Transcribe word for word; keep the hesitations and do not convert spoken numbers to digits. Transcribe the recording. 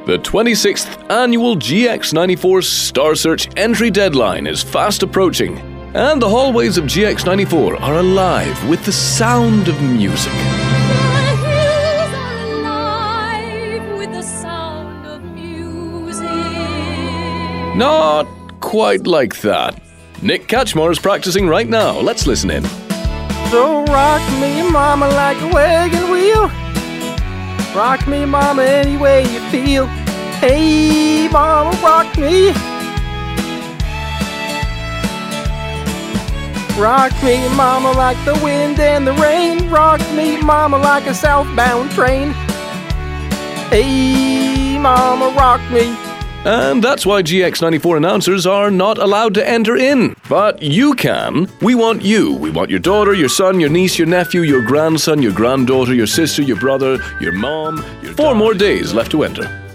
The twenty-sixth annual G X ninety-four Star Search entry deadline is fast approaching, and the hallways of G X ninety-four are alive with the sound of music. The hills are alive with the sound of music. Not quite like that. Nick Catchmore is practicing right now. Let's listen in. So rock me, mama, like a wagon wheel. Rock me, mama, any way you feel. Hey, mama, rock me. Rock me, mama, like the wind and the rain. Rock me, mama, like a southbound train. Hey, mama, rock me. And that's why G X ninety-four announcers are not allowed to enter in. But you can. We want you. We want your daughter, your son, your niece, your nephew, your grandson, your granddaughter, your sister, your brother, your mom. Your Four more days left to enter.